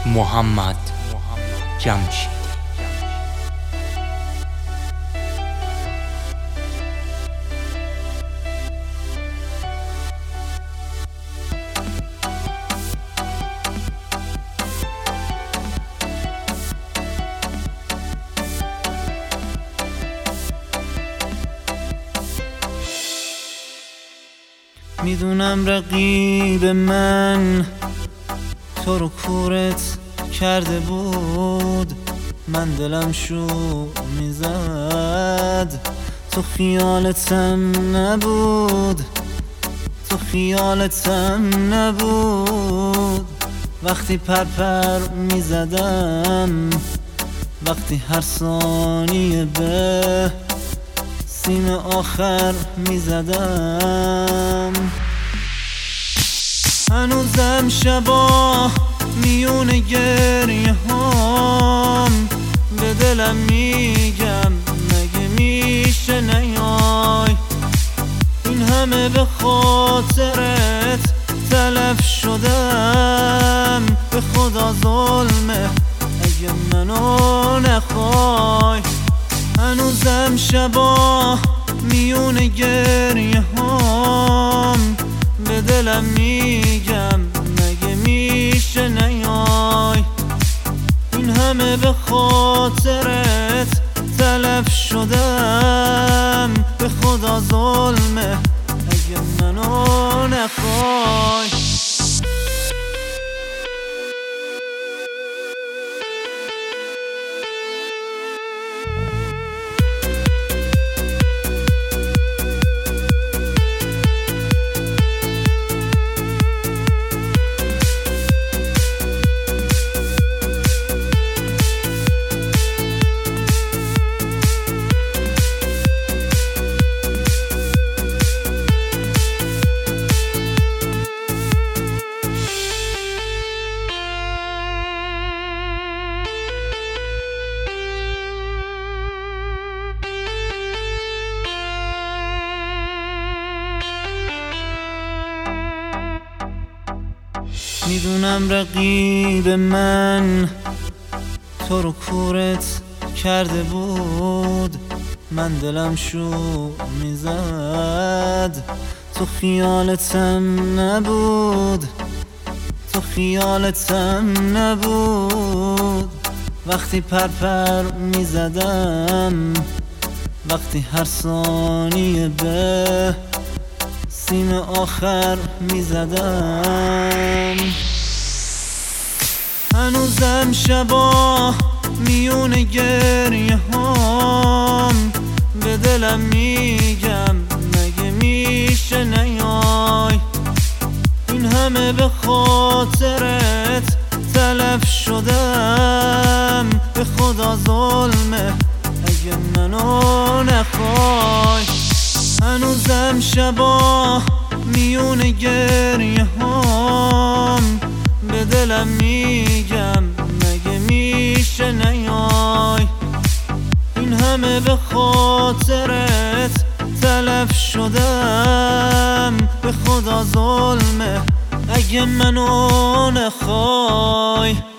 محمد جمشید. میدونم رقیب من تو رو کورت کرده بود، من دلم شو میزد. تو خیالتم نبود، تو خیالتم نبود. وقتی پر میزدم، وقتی هر ثانیه به سیم آخر میزدم. هنوزم شبا میون گریه هام به دلم میگم مگه میشه نیای. این همه به خاطرت تلف شدم، به خدا ظلمه اگه منو نخوای. هنوزم شبا میون گریه هام به دلم میگم مگه میشه نیای. این همه به خاطرت تلف شدم، به خدا ظلمه اگه منو نخوای. میدونم رقیب من تو رو کورت کرده بود، من دلم شو میزد. تو خیالتم نبود، تو خیالتم نبود. وقتی پر میزدم، وقتی هر ثانیه به سیم آخر میزدم. هنوزم شبا میون گریه هام به دلم میگم مگه میشه نیای. این همه به خاطرت تلف شدم، به خدا ظلمه اگه منو نخوای. هنوزم شبا میون گریه هام به دلم میگم مگه میشه نیای. این همه به خاطرت تلف شدم، به خدا ظلمه اگه منو نخوای.